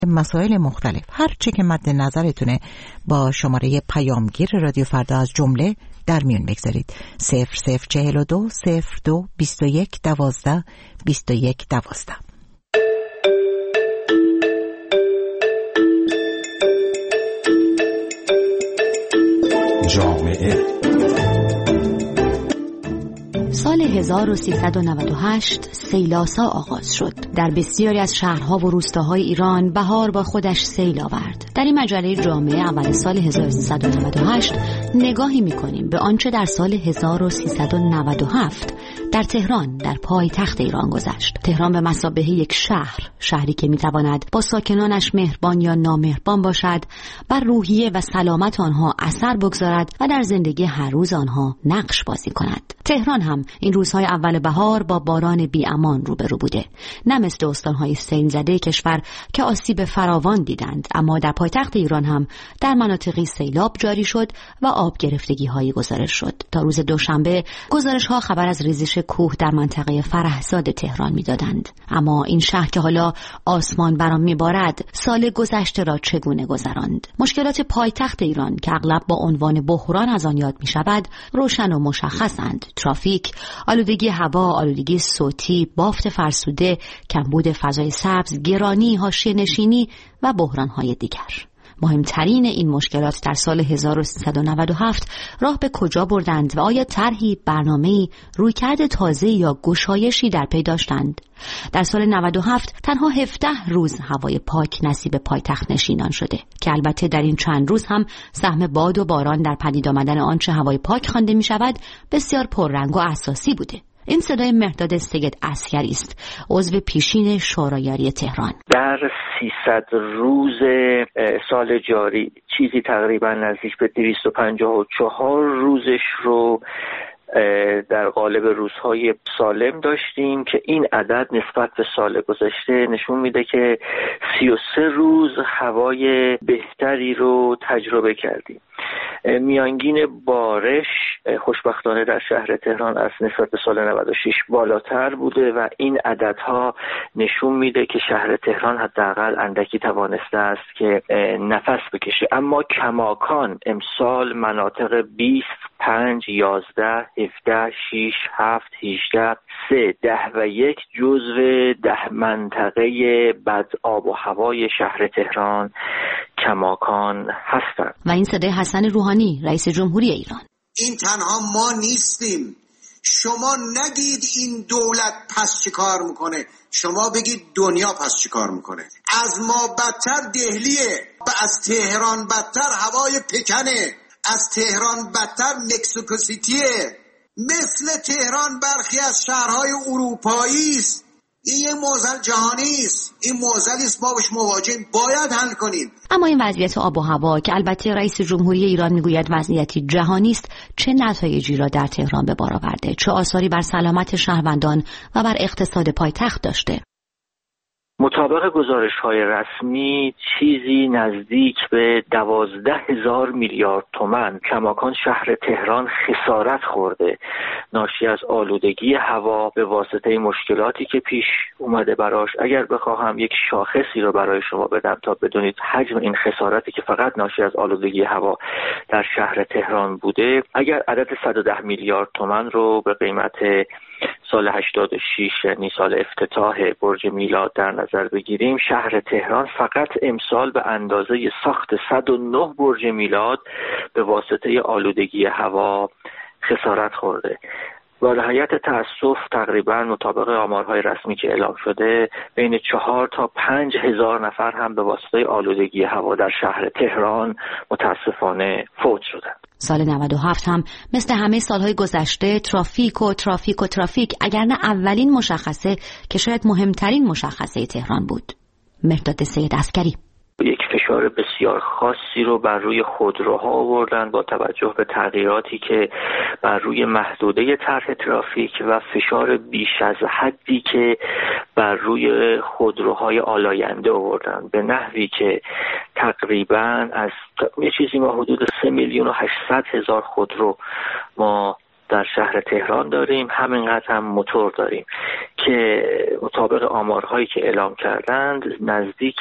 مسائل مختلف، هر چی که مد نظرتونه با شماره پیامگیر رادیو فردا از جمله در میون بگذارید. 0042 02 21 12 21 12. جامعه سال 1398 سیلاسا آغاز شد. در بسیاری از شهرها و روستاهای ایران بهار با خودش سیل آورد. در این مجله جامعه اول سال 1398 نگاهی می‌کنیم به آنچه در سال 1397 در تهران، در پایتخت ایران گذشت. تهران به مثابه یک شهری که می‌تواند با ساکنانش مهربان یا نامهربان باشد، بر روحیه و سلامت آنها اثر بگذارد و در زندگی هر روز آنها نقش بازی کند. تهران هم این روزهای اول بهار با باران بی‌امان روبرو بوده. نه مثل استان‌های سیل زده کشور که آسیب فراوان دیدند، اما در پایتخت ایران هم در مناطقی سیلاب جاری شد و آب گرفتگی‌هایی گزارش شد. تا روز دوشنبه گزارش‌ها خبر از ریزش کوه در منطقه فرهزاد تهران می‌دادند. اما این شهر که حالا آسمان بر آن می‌بارد، سال گذشته را چگونه گذراند؟ مشکلات پایتخت ایران که اغلب با عنوان بحران از آن یاد می‌شود، روشن و مشخصند. ترافیک، آلودگی هوا، آلودگی صوتی، بافت فرسوده، کمبود فضای سبز، گرانی، حاشیه‌نشینی و بحران‌های دیگر. مهمترین این مشکلات در سال 1397 راه به کجا بردند و آیا طرحی، برنامه‌ای، رویکرد تازه یا گشایشی در پی داشتند؟ در سال 97 تنها 17 روز هوای پاک نصیب پایتخت نشینان شده که البته در این چند روز هم سهم باد و باران در پدید آمدن آنچه هوای پاک خوانده می شود بسیار پررنگ و اساسی بوده. این صدای مهرداد سید عسکری است، عضو پیشین شورای تهران. در 300 روز سال جاری چیزی تقریبا نزدیک به 254 روزش رو در قالب روزهای سالم داشتیم که این عدد نسبت به سال گذشته نشون میده که 33 روز هوای بهتری رو تجربه کردیم. میانگین بارش خوشبختانه در شهر تهران از نسبت به سال 96 بالاتر بوده و این عددها نشون میده که شهر تهران حداقل اندکی توانسته است که نفس بکشه. اما کماکان امسال مناطق 20 5 11 17 6 7 18 3 10 و 1 جزو 10 منطقه بد آب و هوای شهر تهران کماکان هستند. و این صدای حسن روحانی، رئیس جمهوری ایران. این تنها ما نیستیم. شما نگید این دولت پس چه کار میکنه، شما بگید دنیا پس چه کار میکنه. از ما بدتر دهلیه، از تهران بدتر هوای پکنه، از تهران بدتر مکزیکو سیتیه. مثل تهران برخی از شهرهای اروپایی است. این یه معضل جهانی است، این معضلی است، ما باش مواجهیم، باید حل کنیم. اما این وضعیت آب و هوا که البته رئیس جمهوری ایران میگوید وضعیتی جهانی است، چه نتایجی را در تهران به بار آورده؟ چه آثاری بر سلامت شهروندان و بر اقتصاد پایتخت داشته؟ مطابق گزارش‌های رسمی چیزی نزدیک به 12,000 میلیارد تومان کماکان شهر تهران خسارت خورده ناشی از آلودگی هوا به واسطه مشکلاتی که پیش اومده براش. اگر بخواهم یک شاخصی رو برای شما بدم تا بدونید حجم این خسارتی که فقط ناشی از آلودگی هوا در شهر تهران بوده، اگر عدد 110 میلیارد تومان رو به قیمت سال 86 یعنی سال افتتاح برج میلاد در نظر بگیریم، شهر تهران فقط امسال به اندازه ساخت 109 برج میلاد به واسطه آلودگی هوا خسارت خورده. با نهایت تأسف تقریبا مطابق آمارهای رسمی که اعلام شده بین 4 تا 5 هزار نفر هم به واسطه آلودگی هوا در شهر تهران متاسفانه فوت شدند. سال 97 هم مثل همه سالهای گذشته ترافیک اگر نه اولین مشخصه که شاید مهمترین مشخصه تهران بود. مهرداد سید عسکری. یک فشار بسیار خاصی رو بر روی خودروها آوردن با توجه به تغییراتی که بر روی محدوده طرح ترافیک و فشار بیش از حدی که بر روی خودروهای آلاینده آوردن، به نحوی که تقریبا از یه چیزی ما حدود 3,800,000 خودرو ما در شهر تهران داریم، همینقدر هم موتور داریم که مطابق آمارهایی که اعلام کردند نزدیک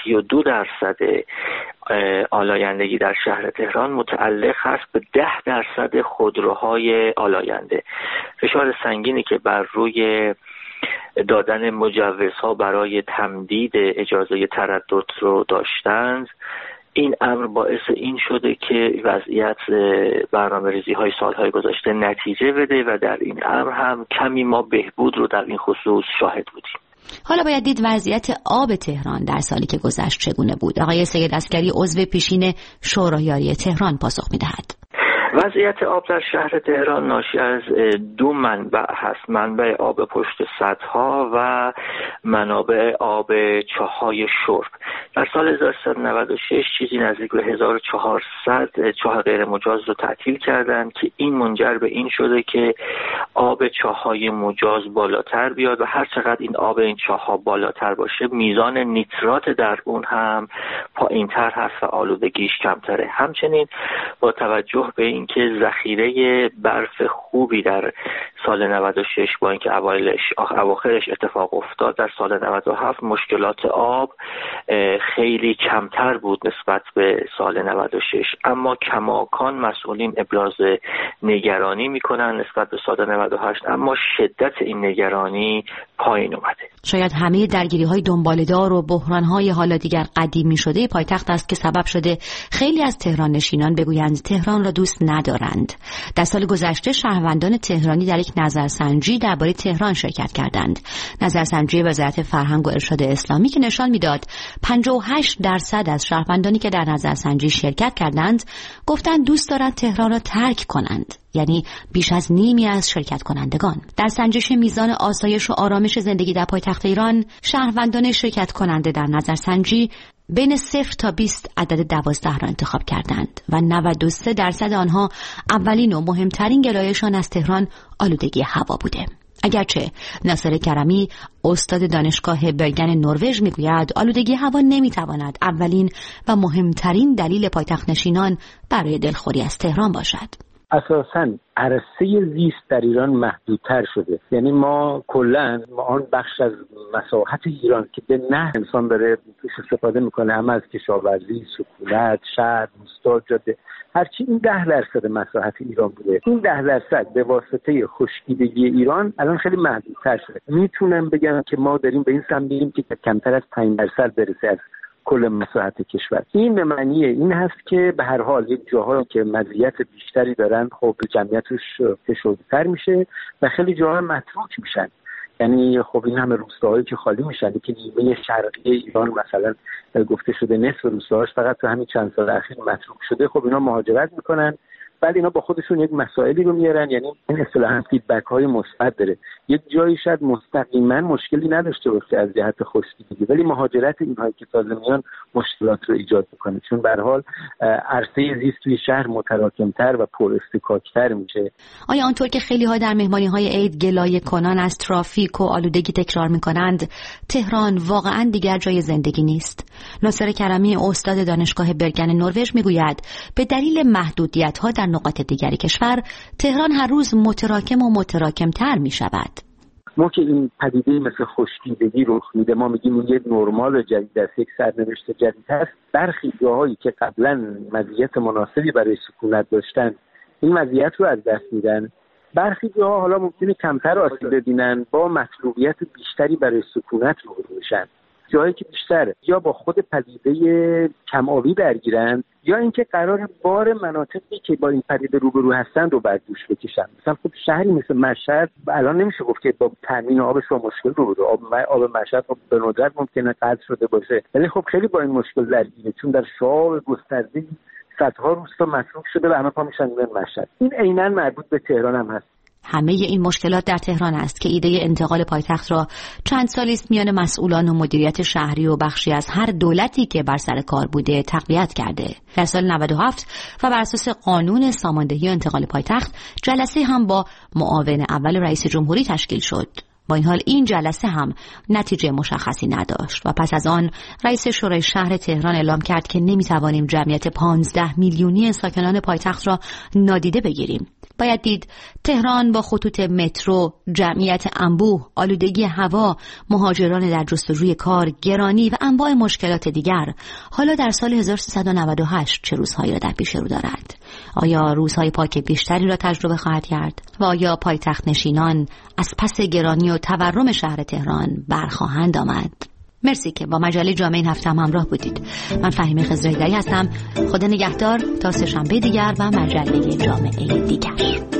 32% آلایندگی در شهر تهران متعلق هست به 10% خودروهای آلاینده. فشار سنگینی که بر روی دادن مجوزها برای تمدید اجازه تردد رو داشتند، این امر باعث این شده که وضعیت برنامه‌ریزی های سالهای گذشته نتیجه بده و در این امر هم کمی ما بهبود رو در این خصوص شاهد بودیم. حالا باید دید وضعیت آب تهران در سالی که گذشت چگونه بود. آقای سید عسکری عضو پیشین شورای یاری تهران پاسخ می‌دهد. وضعیت آب در شهر تهران ناشی از 2 منبع هست: منبع آب پشت سدها و منابع آب چاهای شرب. در سال 1396 چیزی نزدیک به 1400 چاه غیر مجاز رو تعطیل کردند که این منجر به این شده که آب چاهای مجاز بالاتر بیاد و هر چقدر این آب این چاها بالاتر باشه میزان نیترات در اون هم پایین‌تر هست و آلودگیش کمتره. همچنین با توجه به اینکه ذخیره برف خوبی در سال 96 با اینکه اواخرش اتفاق افتاد، در سال 97 مشکلات آب خیلی کمتر بود نسبت به سال 96، اما کماکان مسئولین ابراز نگرانی میکنن نسبت به سال 98، اما شدت این نگرانی پایین اومده. شاید همه درگیری‌های دنباله‌دار و بحران‌های حالا دیگر قدیمی شده پایتخت است که سبب شده خیلی از تهران نشینان بگویند تهران را دوست ندارند. در سال گذشته شهروندان تهرانی در یک نظرسنجی درباره تهران شرکت کردند. نظرسنجی وزارت فرهنگ و ارشاد اسلامی که نشان می‌داد 58% از شهروندانی که در نظرسنجی شرکت کردند گفتند دوست دارند تهران را ترک کنند. یعنی بیش از نیمی از شرکت کنندگان. در سنجش میزان آسایش و آرامش زندگی در پایتخت ایران، شهروندان شرکت کننده در نظرسنجی بین 0 تا 20 عدد 12 را انتخاب کردند و 93% آنها اولین و مهمترین گلایشان از تهران آلودگی هوا بوده. اگرچه ناصر کرمی استاد دانشگاه برگن نروژ میگوید آلودگی هوا نمیتواند اولین و مهمترین دلیل پایتخت نشینان برای دلخوری از تهران باشد. اساساً عرصه زیست در ایران محدودتر شده. یعنی ما کلاً آن بخش از مساحت ایران که به نه انسان داره توش استفاده میکنه، اما از کشاورزی، سکونت، شهر، روستا، جاده، هرچی این 10% مساحت ایران بوده، این 10% به واسطه خشکیدگی ایران الان خیلی محدودتر شده. میتونم بگم که ما داریم به این سمت میریم که کمتر از 5% برسه از کل مساحت کشور. این به معنی این هست که به هر حال یک جاهایی که مزیت بیشتری دارن خب جمعیتش فشرده‌تر میشه و خیلی جاها متروک میشن. یعنی خب این همه روستاهایی که خالی میشن که نیمه شرقی ایران مثلا گفته شده نصف روستاهاش فقط تو همین چند سال اخیر متروک شده، خب اینا مهاجرت میکنن. بعد اینا با خودشون یک مسائلی رو میارن، یعنی این اصطلاحاً فیدبک های مثبت داره. یک جایی شاید مستقیما مشکلی نداشته باشه از جهت خشکیدگی، ولی مهاجرت اینهایی که تازه میان مشکلات رو ایجاد میکنه، چون به هر حال عرصه زیست توی شهر متراکمتر و پر اصطکاک‌تر میشه. آیا آنطور که خیلی ها در مهمانی های عید گلایه کنان از ترافیک و آلودگی تکرار میکنند، تهران واقعا دیگر جای زندگی نیست؟ ناصر کرمی استاد دانشگاه برگن نروژ میگوید به دلیل محدودیت‌ها در نقاط دیگری کشور تهران هر روز متراکم و متراکم‌تر می‌شود. ما که این پدیده مثل خشکیدگی رخ میده، ما میگیم اون یک نرمال جدید است، یک سرنوشت جدید هست. برخی جاهایی که قبلا مزیت مناسبی برای سکونت داشتن این مزیت رو از دست میدن. برخی جاها حالا ممکنه کمتر آسیب ببینن، با مطلوبیت بیشتری برای سکونت روبرو میشن. جایی که بیشتر یا با خود پدیده کم آبی درگیرن یا اینکه قرار بار مناطقی که با این پدیده روبرو هستن رو بر دوش بکشن. مثلا خب شهری مثل مشهد الان نمیشه گفت که با تامین آبش با مشکل روبرو. آب مشهد خب به ندرت ممکنه قطع شده باشه، ولی خب خیلی با این مشکل درگیره، چون در شعاب گسترده صدها روستا مصروف شده و همه پا میشن به مشهد. این عیناً مربوط به تهران هم هست. همه این مشکلات در تهران است که ایده انتقال پایتخت را چند سالی است میان مسئولان و مدیریت شهری و بخشی از هر دولتی که بر سر کار بوده تقویت کرده. در سال 97 و بر اساس قانون ساماندهی و انتقال پایتخت جلسه هم با معاون اول رئیس جمهوری تشکیل شد. با این حال این جلسه هم نتیجه مشخصی نداشت و پس از آن رئیس شورای شهر تهران اعلام کرد که نمیتوانیم جمعیت 15 میلیونی ساکنان پایتخت را نادیده بگیریم. باید دید تهران با خطوط مترو، جمعیت انبوه، آلودگی هوا، مهاجران در جستجوی کار، گرانی و انواع مشکلات دیگر حالا در سال 1398 چه روزهایی را در پیش رو دارد؟ آیا روزهای پاک بیشتری را تجربه خواهد کرد؟ و آیا پایتخت نشینان از پس گرانی و تورم شهر تهران برخواهند آمد؟ مرسی که با مجله جامعه این هفته هم همراه بودید. من فهیمه خضرایی‌دری هستم. خدا نگهدار تا سه‌شنبه دیگر و مجله جامعه دیگر.